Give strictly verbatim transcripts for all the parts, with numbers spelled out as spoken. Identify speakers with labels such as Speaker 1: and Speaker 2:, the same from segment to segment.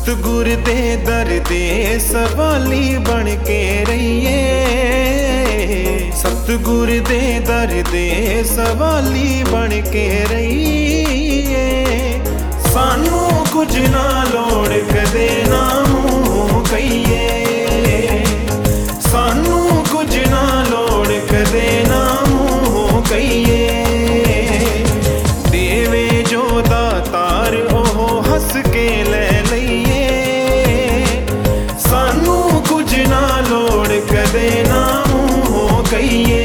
Speaker 1: सतगुर दे दर दे सवाली बन के रहिए। सतगुर दे दर दे सवाली बन के रहिए। सानू कुछ ना लोड़ कदे ना मूंह कहिए। सानू कुछ ना लोड़ कदे ना मूंह कहिए। देवे जो दातार ओह हस के ले लइए। सानू कुछ ना लोड़ कदे ना मूंह कहिए।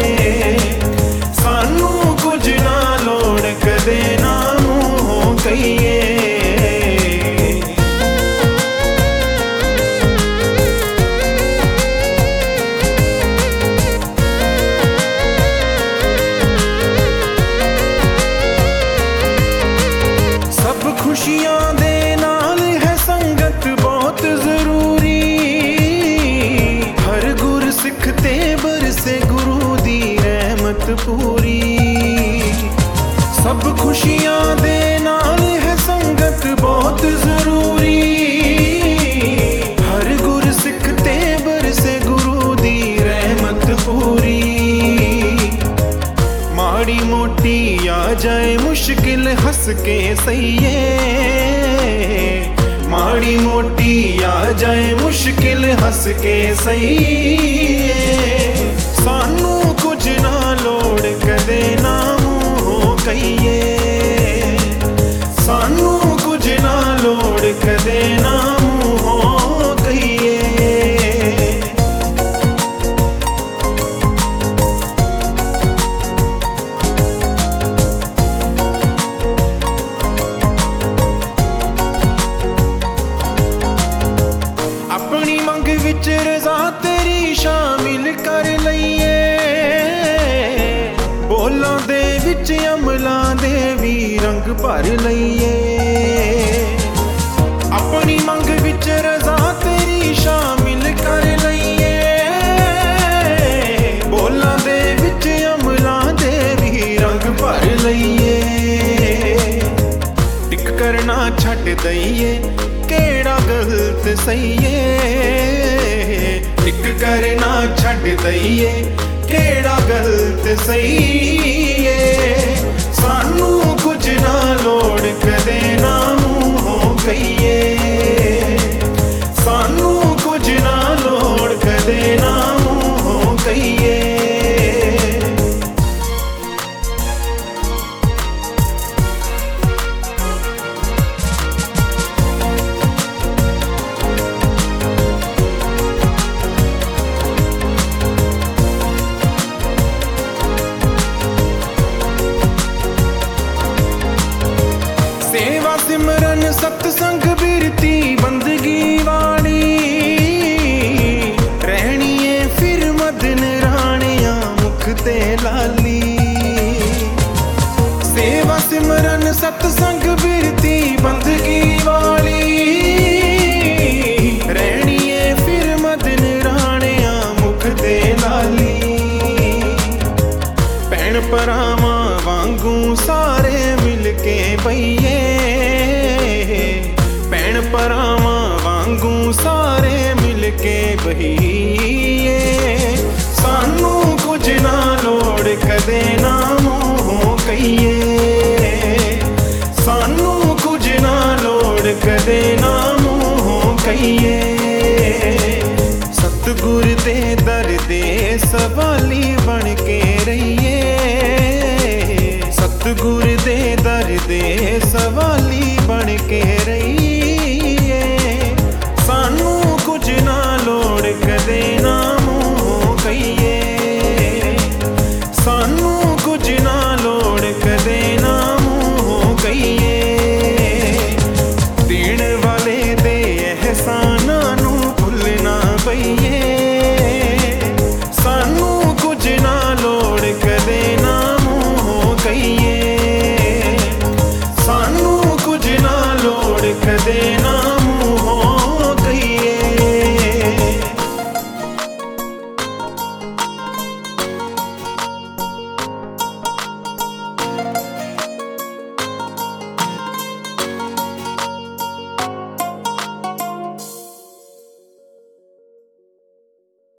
Speaker 1: सानू कुछ ना लोड़ कदे ना मूंह कहिए। खुशियां दे नाल है संगत बहुत जरूरी। हर गुर सिख ते बरसे गुरु दी रहमत पूरी। सब खुशियां दे नाल है संगत बहुत जरूरी। हर गुर सिख ते बरसे गुरु दी रहमत पूरी। माड़ी मोटी आ जाए मुश्किल हंस के सहिए। माड़ी मोटी आ जाए मुश्किल हंस के सहिए। सानू कुछ ना लोड़ कदे ना मूंह कहिए। सानू कुछ ना लोड़ कदे ना मूंह कहिए। अपनी मंग विच रज़ा तेरी शामिल कर लइए। बोलां दे विच अमलां दे भी रंग भर लइए। अपनी मंग विच रज़ा तेरी शामिल कर लइए। बोलां दे विच अमलां दे भी रंग भर लइए। टिक करना छड्ड दइए केड़ा गलत सहिए। टिक करना छड्ड दइए केड़ा गलत सहिए। सानू कुछ ना लोड़ कदे ना मूंह कहिए। सानू कुछ ना लोड़ कदे ना मूंह कहिए। सेवा सिमरन सतसंग बिरती बंदगी वाली। रहनी है फिर मदन राणिया मुख ते लाली। सेवा सिमरन सतसंग बिरती बंदगी वाली। रहनी है फिर मदन राणिया मुख ते लाली। भैण भरावां वांगू सारे मिल के बइए। भैण भरावां वांगू सारे मिल के बहिए। सानू कुछ ना लोड़ कदे ना मूंह कहिए। सानू कुछ ना लोड़ कदे ना मूंह कहिए। सतगुर दे दर दे सवाली बन के रहिए। सतगुर दे दर दे सवाली बन के रहिए। सानू कुछ ना लोड़ कदे ना मूंह कहिए। सानू कुछ ना लोड़ कदे ना मूंह कहिए। देण वाले दे एहसानां नू भुल ना पईए। सानू कुछ ना लोड़ कदे ना मूंह कहिए। सानू कुछ ना लोड़ कदे ना